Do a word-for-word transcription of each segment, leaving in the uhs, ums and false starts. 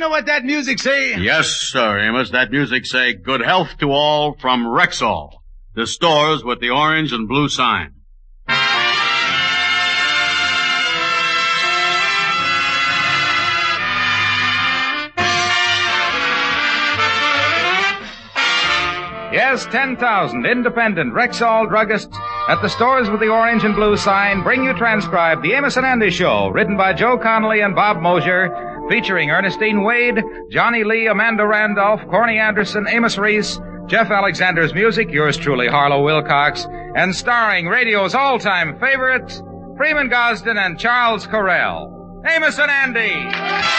know what that music say? Yes, sir, Amos. That music say, good health to all from Rexall, the stores with the orange and blue sign. Yes, ten thousand independent Rexall druggists at the stores with the orange and blue sign bring you transcribed The Amos and Andy Show, written by Joe Connolly and Bob Mosier, featuring Ernestine Wade, Johnny Lee, Amanda Randolph, Corny Anderson, Amos Reese, Jeff Alexander's music, yours truly, Harlow Wilcox, and starring radio's all-time favorites, Freeman Gosden and Charles Correll. Amos and Andy!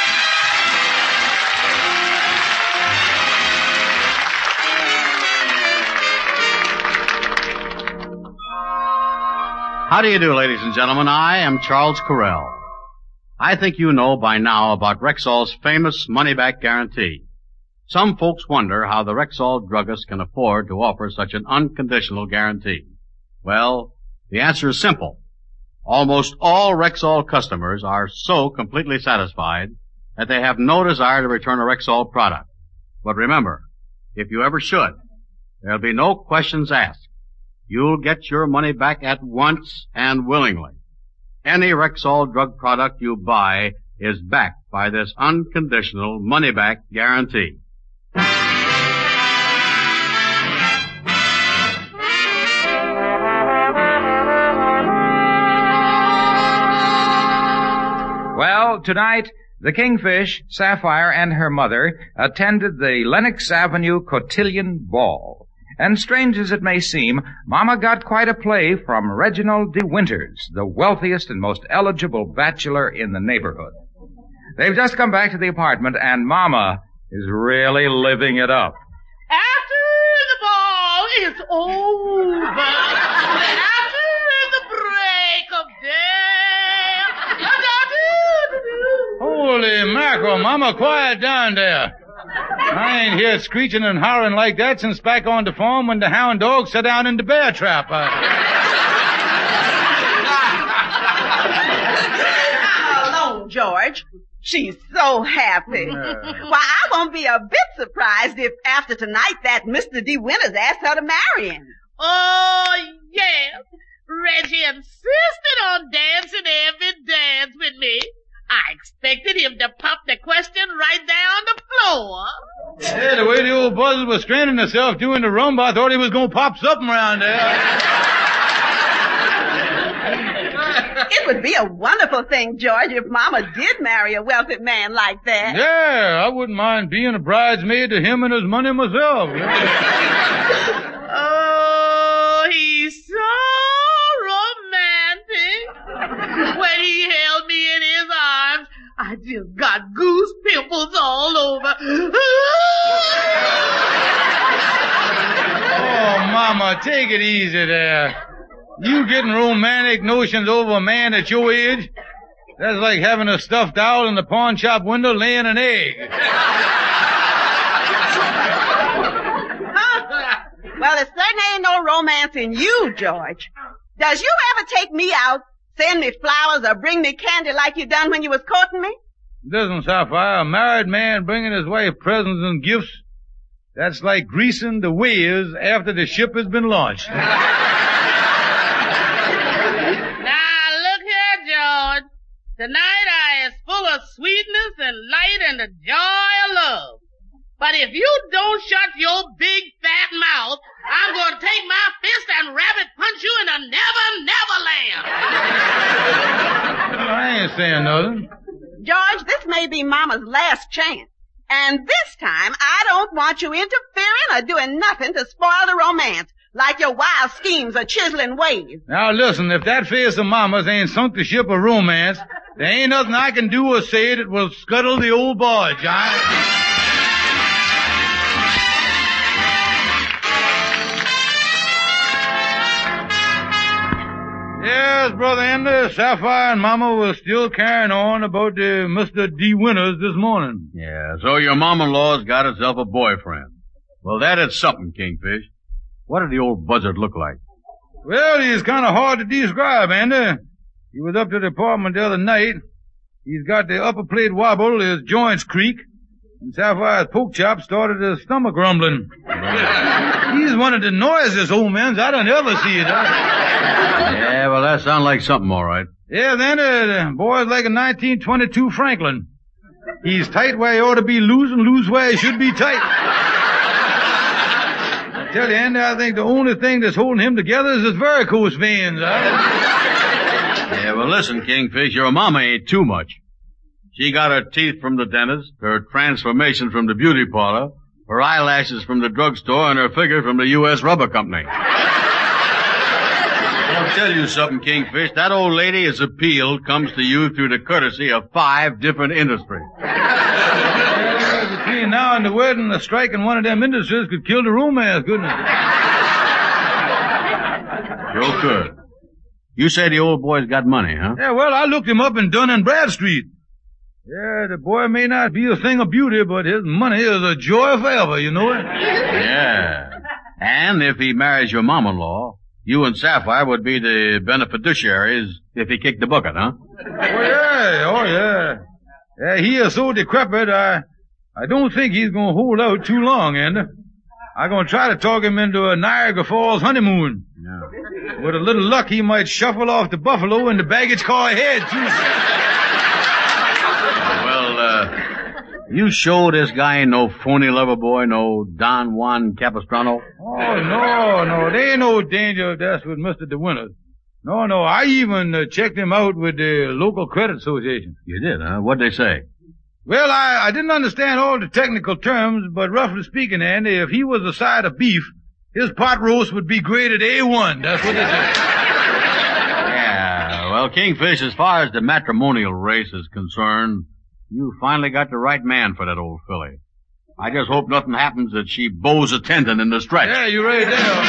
How do you do, ladies and gentlemen? I am Charles Correll. I think you know by now about Rexall's famous money-back guarantee. Some folks wonder how the Rexall druggist can afford to offer such an unconditional guarantee. Well, the answer is simple. Almost all Rexall customers are so completely satisfied that they have no desire to return a Rexall product. But remember, if you ever should, there'll be no questions asked. You'll get your money back at once and willingly. Any Rexall drug product you buy is backed by this unconditional money-back guarantee. Well, tonight, the Kingfish, Sapphire, and her mother attended the Lenox Avenue Cotillion Ball. And strange as it may seem, Mama got quite a play from Reginald De Winters, the wealthiest and most eligible bachelor in the neighborhood. They've just come back to the apartment, and Mama is really living it up. After the ball is over, after the break of day, Holy mackerel, Mama, quiet down there. I ain't here screeching and hollering like that since back on the farm when the hound dog sat down in the bear trap. I... Hello, George. She's so happy. Yeah. Why, I won't be a bit surprised if after tonight that Mister De Winters asked her to marry him. Oh, yes. Reggie insisted on dancing every dance with me. I expected him to pop the question right down the floor. Yeah, the way the old buzzard was straining herself doing the rumba, I thought he was going to pop something around there. It would be a wonderful thing, George, if Mama did marry a wealthy man like that. Yeah, I wouldn't mind being a bridesmaid to him and his money myself. Oh, he's so romantic. When he held me in his arms, I just got goose pimples all over. Oh, Mama, take it easy there. You getting romantic notions over a man at your age? That's like having a stuffed owl in the pawn shop window laying an egg. Well, there certainly ain't no romance in you, George. Does you ever take me out, send me flowers, or bring me candy like you done when you was courting me? Doesn't Sapphire, a married man bringing his wife presents and gifts, that's like greasing the weirs after the ship has been launched. Now, look here, George. Tonight I is full of sweetness and light and the joy of love. But if you don't shut your big fat mouth, I'm going to take my fist and rabbit punch you in the never, never land. I ain't saying nothing. George, this may be Mama's last chance. And this time, I don't want you interfering or doing nothing to spoil the romance, like your wild schemes or chiseling ways. Now listen, if that face of Mama's ain't sunk the ship of romance, there ain't nothing I can do or say that will scuttle the old barge. I... Yes, Brother Ender, Sapphire and Mama were still carrying on about the Mister De Winters this morning. Yeah, so your mom-in-law's got herself a boyfriend. Well, that is something, Kingfish. What did the old buzzard look like? Well, he's kind of hard to describe, Ender. He was up to the apartment the other night. He's got the upper plate wobble, his joints creak, and Sapphire's pork chop started his stomach rumbling. He's one of the noisiest old men I don't ever see it. Yeah, well, that sounds like something, all right. Yeah, then uh, the boy's like a nineteen twenty-two Franklin. He's tight where he ought to be loose and loose where he should be tight. I tell you, Andy, I think the only thing that's holding him together is his varicose veins. Yeah, well, listen, Kingfish, your mama ain't too much. She got her teeth from the dentist, her transformation from the beauty parlor, her eyelashes from the drugstore, and her figure from the U S Rubber Company. I'll tell you something, Kingfish. That old lady's appeal comes to you through the courtesy of five different industries. Yeah, between now and the wedding, a strike in one of them industries could kill the romance, couldn't it? Real good. You say the old boy's got money, huh? Yeah, well, I looked him up in Dun and Bradstreet. Yeah, the boy may not be a thing of beauty, but his money is a joy forever, you know it? Yeah. And if he marries your mom-in-law, you and Sapphire would be the beneficiaries if he kicked the bucket, huh? Oh, yeah, oh, yeah. Yeah, he is so decrepit, I, I don't think he's gonna hold out too long, Andy. I'm gonna try to talk him into a Niagara Falls honeymoon. Yeah. With a little luck, he might shuffle off to Buffalo in the baggage car ahead, too. Well, uh, you sure this guy ain't no phony lover boy, no Don Juan Capistrano? Oh, no, no, there ain't no danger of that's with Mister De Winters. No, no, I even uh, checked him out with the local credit association. You did, huh? What'd they say? Well, I, I didn't understand all the technical terms, but roughly speaking, Andy, if he was a side of beef, his pot roast would be graded A one. That's what they said. Yeah, well, Kingfish, as far as the matrimonial race is concerned, you finally got the right man for that old filly. I just hope nothing happens that she bows a tendon in the stretch. Yeah, you're right there.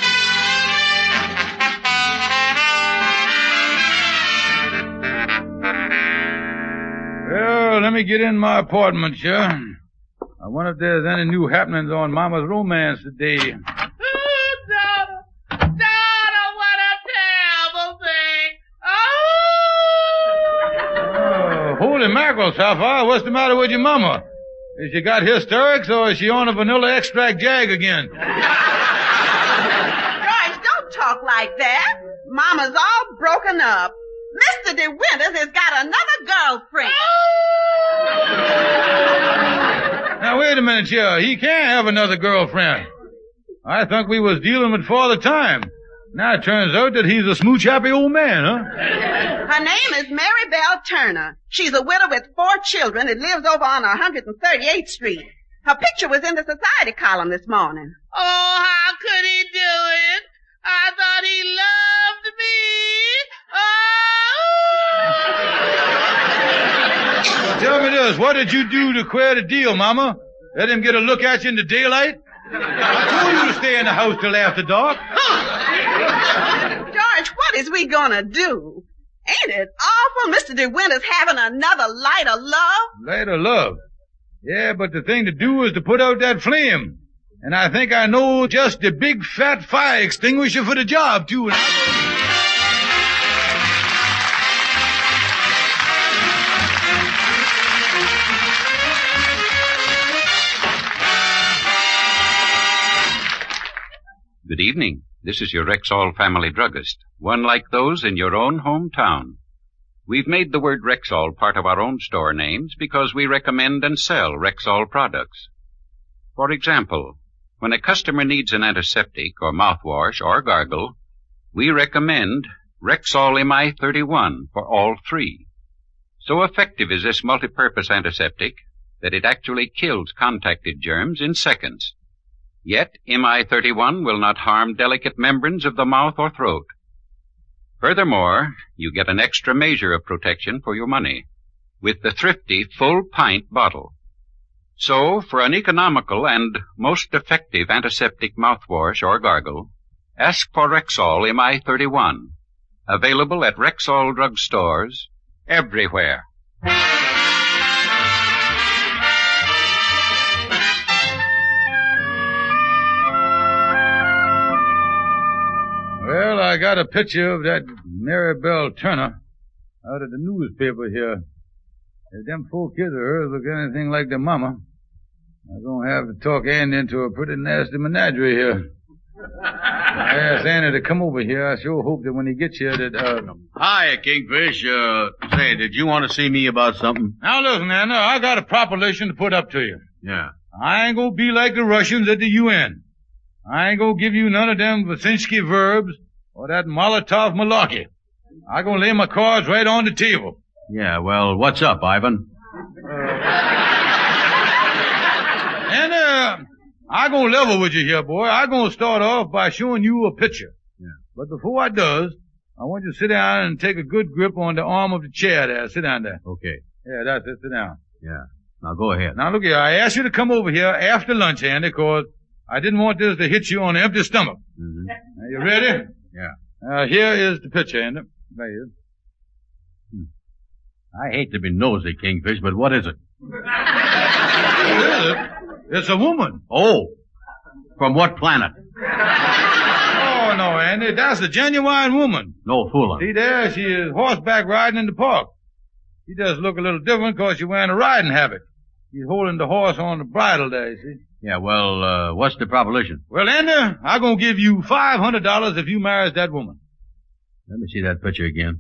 Well, let me get in my apartment, sure. I wonder if there's any new happenings on Mama's romance today. Oh, Donna. Donna, what a terrible thing. Oh! Oh, holy mackerel, Sapphire. What's the matter with your mama? Has she got hysterics or is she on a vanilla extract jag again? George, don't talk like that. Mama's all broken up. Mister De Winters has got another girlfriend. Now, wait a minute here. He can't have another girlfriend. I thought we was dealing with Father Time. Now it turns out that he's a smooch-happy old man, huh? Her name is Mary Belle Turner. She's a widow with four children and lives over on one hundred thirty-eighth Street. Her picture was in the society column this morning. Oh, how could he do it? I thought he loved me. Oh! Tell me this. What did you do to queer the deal, Mama? Let him get a look at you in the daylight? I told you to stay in the house till after dark. George, what is we gonna do? Ain't it awful, Mister De Winters having another light of love? Light of love? Yeah, but the thing to do is to put out that flame. And I think I know just the big fat fire extinguisher for the job, too. Good evening. This is your Rexall family druggist, one like those in your own hometown. We've made the word Rexall part of our own store names because we recommend and sell Rexall products. For example, when a customer needs an antiseptic or mouthwash or gargle, we recommend Rexall M I thirty-one for all three. So effective is this multi-purpose antiseptic that it actually kills contacted germs in seconds. Yet, M I thirty-one will not harm delicate membranes of the mouth or throat. Furthermore, you get an extra measure of protection for your money with the thrifty full pint bottle. So, for an economical and most effective antiseptic mouthwash or gargle, ask for Rexall M I thirty-one, available at Rexall drug stores everywhere. Well, I got a picture of that Mary Belle Turner out of the newspaper here. If them four kids of hers look anything like their mama, I'm gonna have to talk Andy into a pretty nasty menagerie here. I asked Andy to come over here. I sure hope that when he gets here that, uh... Hi, Kingfish. Uh, say, did you want to see me about something? Now listen, Andy, I got a proposition to put up to you. Yeah. I ain't gonna be like the Russians at the U N. I ain't gonna give you none of them Vasinski verbs or that Molotov malarkey. I gonna lay my cards right on the table. Yeah, well, what's up, Ivan? Uh, and, uh, I gonna level with you here, boy. I gonna start off by showing you a picture. Yeah. But before I does, I want you to sit down and take a good grip on the arm of the chair there. Sit down there. Okay. Yeah, that's it. Sit down. Yeah. Now go ahead. Now look here. I asked you to come over here after lunch, Andy, because I didn't want this to hit you on an empty stomach. Mm-hmm. Are you ready? Yeah. Uh, here is the picture, Andy. There he is. I hate to be nosy, Kingfish, but what is it? What is it? It's a woman. Oh. From what planet? Oh, no, Andy. That's a genuine woman. No fooling. See there? She is horseback riding in the park. She does look a little different because she's wearing a riding habit. She's holding the horse on the bridle there, you see. Yeah, well, uh, what's the proposition? Well, Andy, I'm going to give you five hundred dollars if you marry that woman. Let me see that picture again.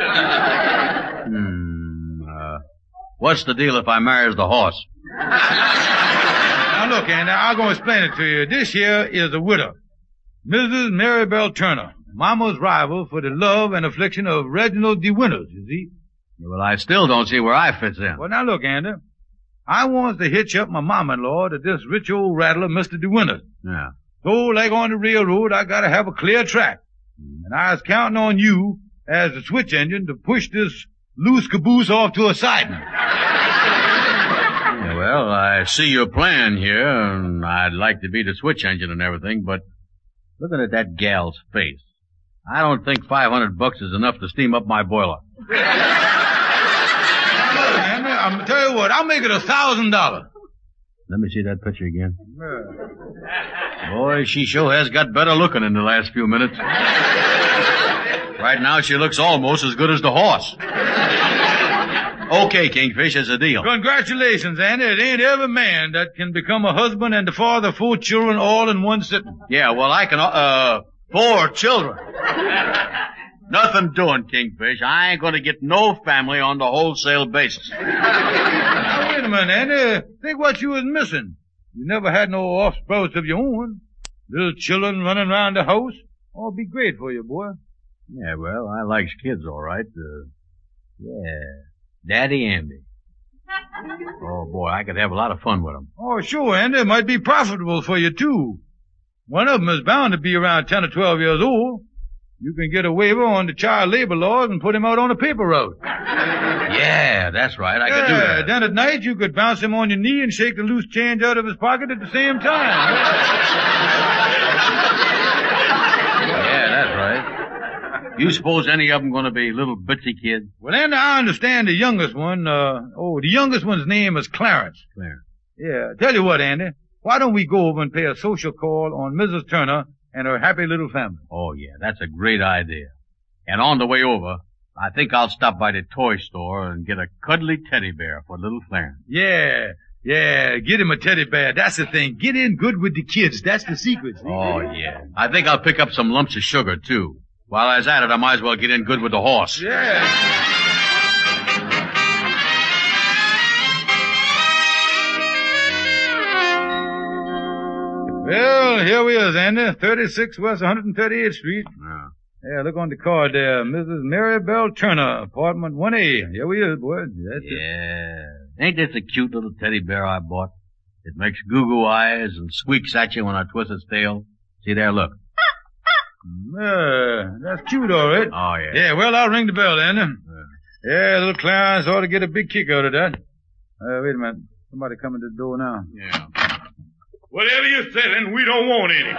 hmm, uh, what's the deal if I marries the horse? Now look, Andy, I'm going to explain it to you. This here is a widow. Missus Maribel Turner, Mama's rival for the love and affliction of Reginald De Winters, you see. Well, I still don't see where I fits in. Well, now look, Andy. I wants to hitch up my mama-in-law to this rich old rattler, Mister De Winters. Yeah. So, like on the railroad, I gotta have a clear track. And I was counting on you as the switch engine to push this loose caboose off to a siding. Yeah, well, I see your plan here, and I'd like to be the switch engine and everything, but looking at that gal's face, I don't think five hundred bucks is enough to steam up my boiler. I'm gonna tell you what, I'll make it a thousand dollars. Let me see that picture again. Boy, she sure has got better looking in the last few minutes. Right now, she looks almost as good as the horse. Okay, Kingfish, it's a deal. Congratulations, Andy. It ain't every man that can become a husband and the father of four children all in one sitting. Yeah, well, I can, uh, four children. Nothing doing, Kingfish. I ain't gonna get no family on the wholesale basis. Now, wait a minute, Andy. Think what you was missing. You never had no offsprouts of your own. Little children running around the house. Oh, be great for you, boy. Yeah, well, I likes kids, all right. Uh, yeah, Daddy Andy. Oh, boy, I could have a lot of fun with them. Oh, sure, Andy. It might be profitable for you, too. One of them is bound to be around ten or twelve years old. You can get a waiver on the child labor laws and put him out on a paper road. Yeah, that's right. I yeah, could do that. Then at night you could bounce him on your knee and shake the loose change out of his pocket at the same time. Yeah, that's right. You suppose any of them going to be little bitsy kids? Well, Andy, I understand the youngest one. Uh, oh, the youngest one's name is Clarence. Clarence. Yeah. Tell you what, Andy. Why don't we go over and pay a social call on Missus Turner and her happy little family? Oh, yeah, that's a great idea. And on the way over, I think I'll stop by the toy store and get a cuddly teddy bear for little Clarence. Yeah, yeah, get him a teddy bear. That's the thing. Get in good with the kids. That's the secret. See? Oh, yeah. I think I'll pick up some lumps of sugar, too. While I was at it, I might as well get in good with the horse. Yeah. Well, here we is, Andy. thirty-six West one hundred thirty-eighth Street. Yeah. Yeah, look on the card there. Missus Maribel Turner, apartment one A. Here we is, boy. That's yeah. It. Ain't this a cute little teddy bear I bought? It makes goo-goo eyes and squeaks at you when I twist its tail. See there, look. Yeah, that's cute, all right. Oh, yeah. Yeah, well, I'll ring the bell, Andy. Yeah, yeah, little Clarence ought to get a big kick out of that. Uh, wait a minute. Somebody coming to the door now. Yeah. Whatever you're selling, we don't want any.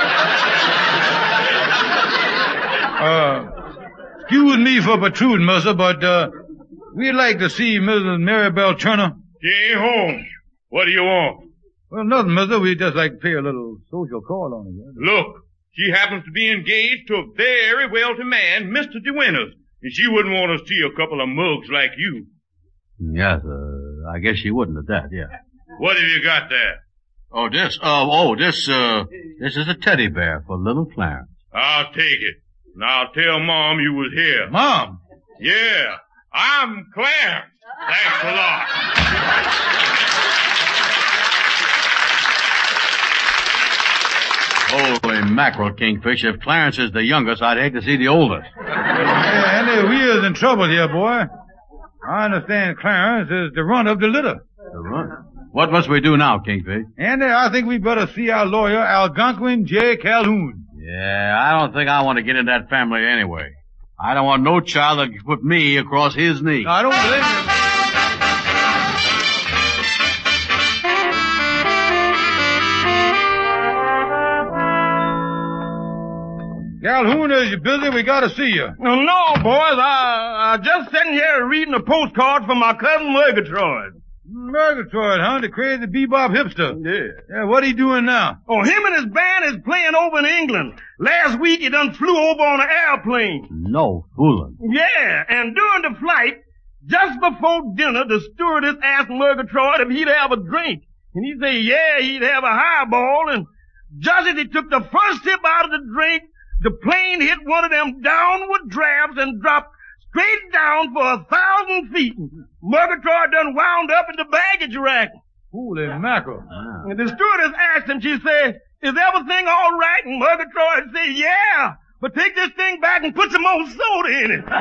uh, excuse me for protruding, mister, but, uh, we'd like to see Missus Maribel Turner. She ain't home. What do you want? Well, nothing, mister. We'd just like to pay a little social call on her. Look, she happens to be engaged to a very wealthy man, Mister De Winters, and she wouldn't want to see a couple of mugs like you. Yes, uh, I guess she wouldn't at that, yeah. What have you got there? Oh, this, uh, oh, this, uh, this is a teddy bear for little Clarence. I'll take it. Now tell Mom you was here. Mom? Yeah, I'm Clarence. Thanks a lot. Holy mackerel, Kingfish. If Clarence is the youngest, I'd hate to see the oldest. Yeah, Andy, we is in trouble here, boy. I understand Clarence is the run of the litter. The run? What must we do now, Kingfish? Andy, I think we better see our lawyer, Algonquin J. Calhoun. Yeah, I don't think I want to get in that family anyway. I don't want no child that can put me across his knee. I don't blame you. Calhoun, is you busy? We gotta see you. No, no, boys. I, I just sitting here reading a postcard from my cousin Murgatroyd. Murgatroyd, huh? The crazy bebop hipster. Yeah. Yeah, what he doing now? Oh, him and his band is playing over in England. Last week he done flew over on an airplane. No fooling. Yeah, and during the flight, just before dinner, the stewardess asked Murgatroyd if he'd have a drink. And he said, yeah, he'd have a highball. And just as he took the first sip out of the drink, the plane hit one of them downward drafts and dropped straight down for a thousand feet. Murgatroyd done wound up in the baggage rack. Holy mackerel. Ah. And the stewardess asked him, she said, is everything all right? And Murgatroyd said, yeah, but take this thing back and put some more soda in it.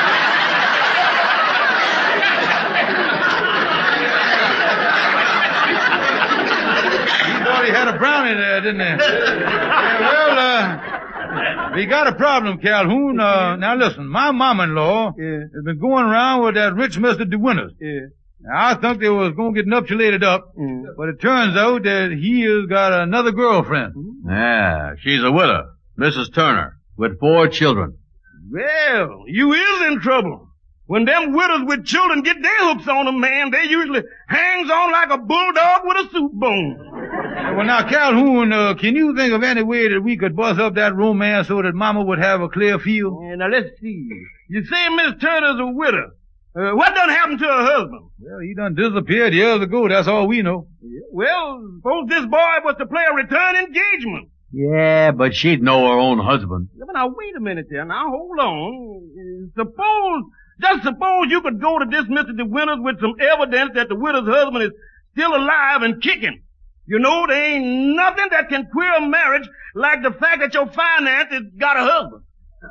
He thought he had a brownie there, didn't he? Yeah, well, uh... we got a problem, Calhoun. Uh, now listen, my mom-in-law Yeah. has been going around with that rich Mister DeWinters. Yeah. Now, I thought they was going to get nuptialated up, Mm. but it turns out that he has got another girlfriend. Yeah, she's a widow, Missus Turner, with four children. Well, you is in trouble. When them widows with children get their hooks on them, man, they usually hangs on like a bulldog with a soup bone. Well, now, Calhoun, uh, can you think of any way that we could bust up that romance so that Mama would have a clear field? Yeah, now let's see. You say Miss Turner's a widow. Uh, what done happened to her husband? Well, he done disappeared years ago. That's all we know. Well, suppose this boy was to play a return engagement. Yeah, but she'd know her own husband. Yeah, but now wait a minute there. Now hold on. Uh, Suppose, just suppose you could go to this Mister DeWinters with some evidence that the widow's husband is still alive and kicking. You know, there ain't nothing that can queer a marriage like the fact that your finances got a husband.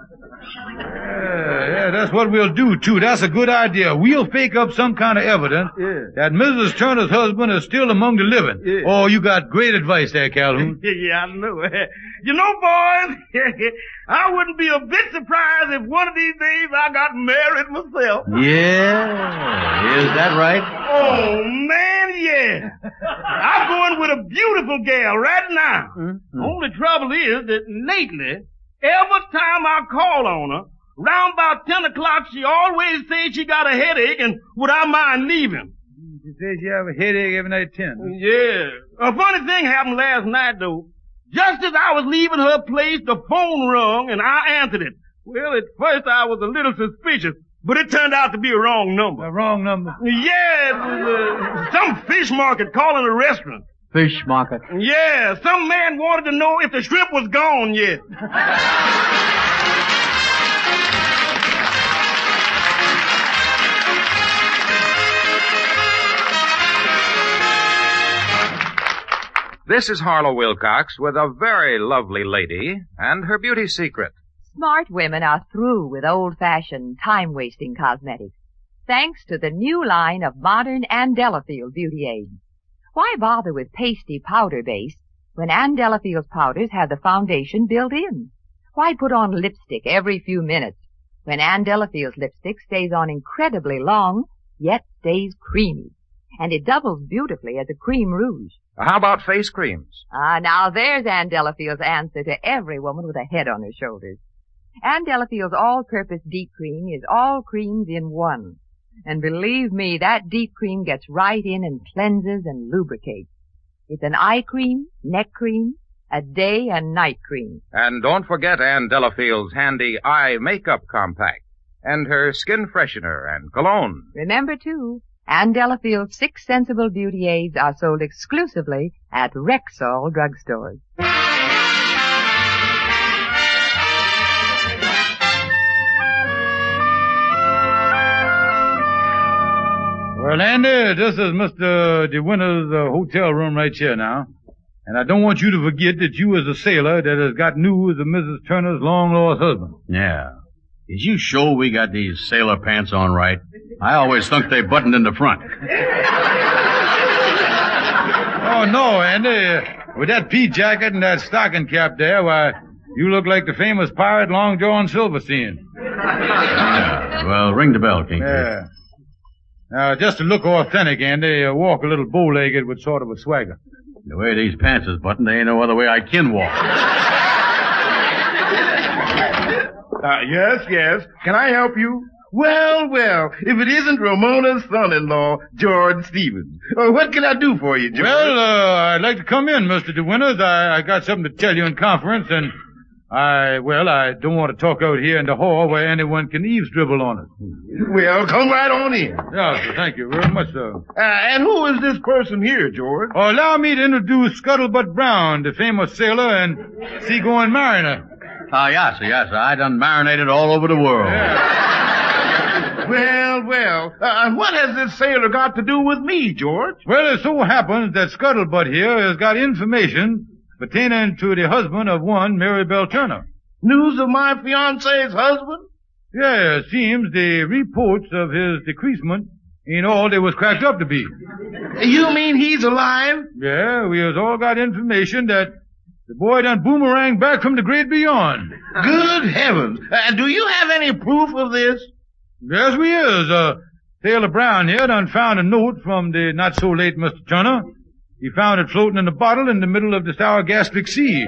Yeah, yeah, that's what we'll do, too. That's a good idea. We'll fake up some kind of evidence Yeah. that Missus Turner's husband is still among the living. Yeah. Oh, you got great advice there, Calhoun. Yeah, I know. You know, boys, I wouldn't be a bit surprised if one of these days I got married myself. Yeah, is that right? Oh, man, yeah. I'm going with a beautiful gal right now. Mm-hmm. Only trouble is that lately, every time I call on her, round about ten o'clock, she always says she got a headache and would I mind leaving. She says you have a headache every night at ten. Yeah. A funny thing happened last night, though. Just as I was leaving her place, the phone rung and I answered it. Well, at first I was a little suspicious, but it turned out to be a wrong number. The wrong number. Yeah, it was uh, some fish market calling a restaurant. Fish market. Yeah, some man wanted to know if the shrimp was gone yet. This is Harlow Wilcox with a very lovely lady and her beauty secret. Smart women are through with old-fashioned, time-wasting cosmetics, thanks to the new line of modern Ann Delafield beauty aids. Why bother with pasty powder base when Ann Delafield's powders have the foundation built in? Why put on lipstick every few minutes when Ann Delafield's lipstick stays on incredibly long, yet stays creamy? And it doubles beautifully as a cream rouge. How about face creams? Ah, now there's Ann Delafield's answer to every woman with a head on her shoulders. Ann Delafield's all-purpose deep cream is all creams in one. And believe me, that deep cream gets right in and cleanses and lubricates. It's an eye cream, neck cream, a day and night cream. And don't forget Ann Delafield's handy eye makeup compact and her skin freshener and cologne. Remember, too, and Delafield's six sensible beauty aids are sold exclusively at Rexall drugstores. Well, Andy, this is Mister DeWinter's uh, hotel room right here now. And I don't want you to forget that you is a sailor that has got news of Missus Turner's long-lost husband. Yeah. Is you sure we got these sailor pants on right? I always thought they buttoned in the front. Oh, no, Andy. With that pea jacket and that stocking cap there, why, you look like the famous pirate Long John Silverstein. Yeah. Well, ring the bell, King. Yeah. Now, just to look authentic, Andy, uh, walk a little bow-legged with sort of a swagger. The way these pants is buttoned, there ain't no other way I can walk. Uh, yes, yes. Can I help you? Well, well, if it isn't Ramona's son-in-law, George Stevens. Uh, what can I do for you, George? Well, uh, I'd like to come in, Mister DeWinters. I, I got something to tell you in conference, and I, well, I don't want to talk out here in the hall where anyone can eavesdribble on us. Well, come right on in. Yeah, sir, thank you very much, sir. Uh, and who is this person here, George? Oh, allow me to introduce Scuttlebutt Brown, the famous sailor and seagoing mariner. Ah, uh, yes, sir, yes, sir. I done marinated all over the world. Yeah. Well, well, uh, and what has this sailor got to do with me, George? Well, it so happens that Scuttlebutt here has got information pertaining to the husband of one Mary Bell Turner. News of my fiancée's husband? Yeah, it seems the reports of his decreasement ain't all they was cracked up to be. You mean he's alive? Yeah, we has all got information that the boy done boomerang back from the great beyond. Good heavens. Uh, do you have any proof of this? Yes, we is. Uh, Sailor Brown here done found a note from the not-so-late Mister Turner. He found it floating in a bottle in the middle of the sour gastric sea.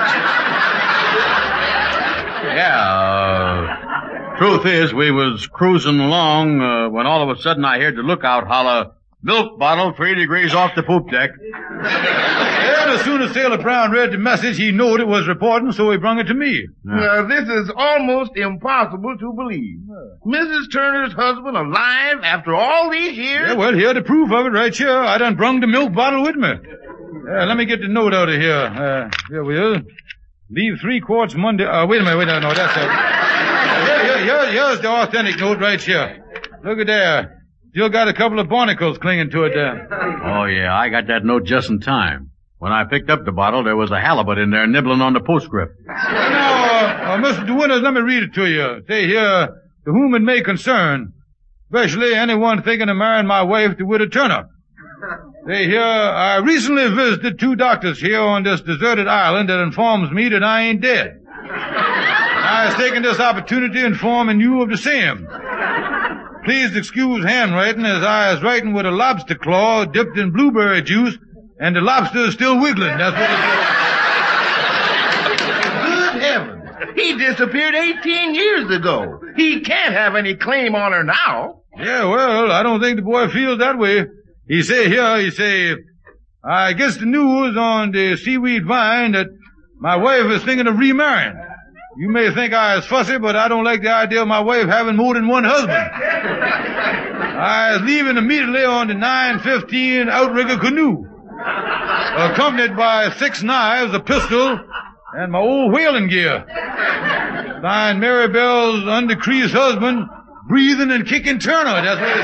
Yeah, uh, truth is, we was cruising along, uh, when all of a sudden I heard the lookout holler, milk bottle three degrees off the poop deck. And as soon as Sailor Brown read the message, he knowed it was reporting, so he brung it to me. Now, this is almost impossible to believe. Missus Turner's husband alive after all these years? Yeah, well, here the proof of it right here. I done brung the milk bottle with me. Uh, let me get the note out of here. Uh, here we are. Leave three quarts Monday. Uh, wait a minute, wait a minute. No, that's it. Uh, here, here, here, here's the authentic note right here. Look at there. Still got a couple of barnacles clinging to it there. Oh, yeah, I got that note just in time. When I picked up the bottle, there was a halibut in there nibbling on the postscript. Now, uh, uh, Mister DeWinters, let me read it to you. Say here, to whom it may concern, especially anyone thinking of marrying my wife, the widow Turner. Say here, I recently visited two doctors here on this deserted island that informs me that I ain't dead. I has taken this opportunity informing you of the same. Please excuse handwriting as I is writing with a lobster claw dipped in blueberry juice, and the lobster is still wiggling. That's what it says. Good heavens. He disappeared eighteen years ago. He can't have any claim on her now. Yeah, well, I don't think the boy feels that way. He say here, he say, I guess the news on the seaweed vine that my wife is thinking of remarrying. You may think I is fussy, but I don't like the idea of my wife having more than one husband. I is leaving immediately on the nine fifteen outrigger canoe, accompanied by six knives, a pistol, and my old whaling gear. Signed Mary Bell's undecreased husband, breathing and kicking Turner. That's what it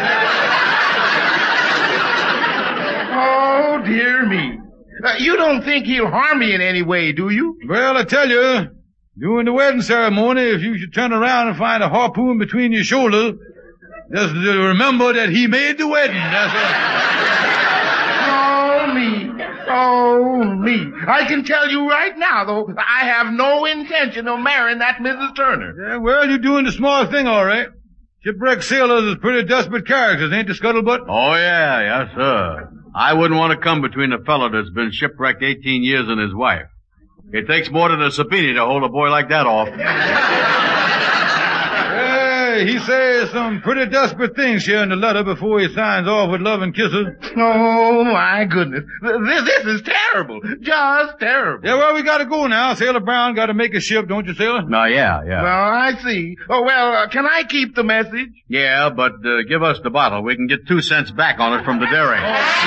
says. Oh, dear me. Uh, you don't think he'll harm me in any way, do you? Well, I tell you, during the wedding ceremony, if you should turn around and find a harpoon between your shoulders, just remember that he made the wedding. That's all. Oh, me. Oh, me. I can tell you right now, though, I have no intention of marrying that Missus Turner. Yeah, well, you're doing the smart thing, all right. Shipwrecked sailors is pretty desperate characters, ain't they, Scuttlebutt? Oh, yeah, yes, sir. I wouldn't want to come between a fellow that's been shipwrecked eighteen years and his wife. It takes more than a subpoena to hold a boy like that off. Yeah, Well, he says some pretty desperate things here in the letter before he signs off with love and kisses. Oh, my goodness. This, this is terrible. Just terrible. Yeah, well, we gotta go now. Sailor Brown gotta make a ship, don't you, Sailor? No, yeah, yeah. Oh, I see. Oh, well, uh, can I keep the message? Yeah, but uh, give us the bottle. We can get two cents back on it from the dairy.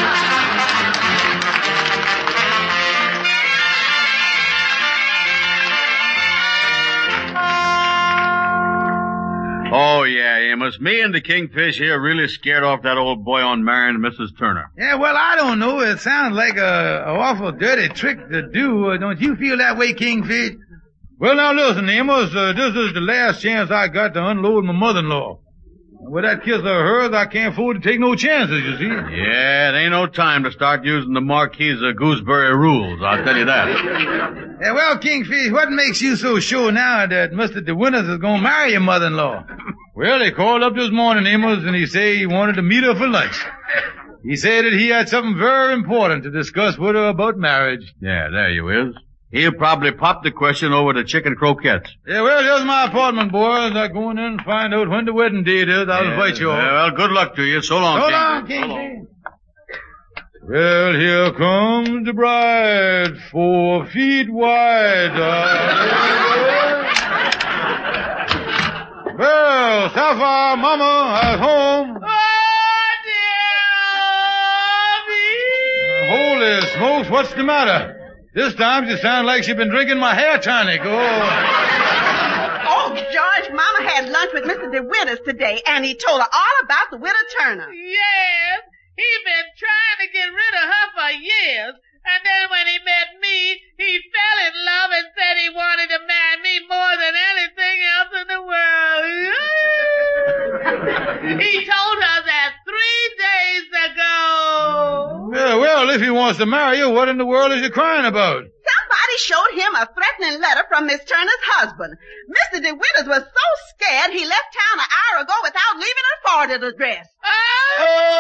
Oh, yeah, Amos. Me and the Kingfish here really scared off that old boy on marrying Missus Turner. Yeah, well, I don't know. It sounds like a, a awful dirty trick to do. Uh, don't you feel that way, Kingfish? Well, now listen, Amos. Uh, this is the last chance I got to unload my mother-in-law. With that kiss of hers, I can't afford to take no chances, you see. Yeah, it ain't no time to start using the Marquis of Gooseberry rules, I'll tell you that. Yeah, well, Kingfish, what makes you so sure now that Mister De Winters is going to marry your mother-in-law? Well, he called up this morning, Amos, and he said he wanted to meet her for lunch. He said that he had something very important to discuss with her about marriage. Yeah, there you is. He'll probably pop the question over the chicken croquettes. Yeah, well, here's my apartment, boys. I'm going in and find out when the wedding date is. I'll yeah, invite you all. Yeah, well, good luck to you. So long, So King. long, King. So long. Well, here comes the bride, four feet wide. Well, Sapphire, Mama, at home. Oh, dear me. Holy smokes, what's the matter? This time she sounds like she's been drinking my hair tonic. Oh. Oh, George, Mama had lunch with Mister De Winters today, and he told her all about the widow Turner. Yes, he's been trying to get rid of her for years. And then when he met me, he fell in love and said he wanted to marry me more than anything else in the world. He told her that three days ago. Yeah, well, if he wants to marry you, what in the world is you crying about? Somebody showed him a threatening letter from Miss Turner's husband. Mister De Winters was so scared he left town an hour ago without leaving a forwarded address. Oh! Oh!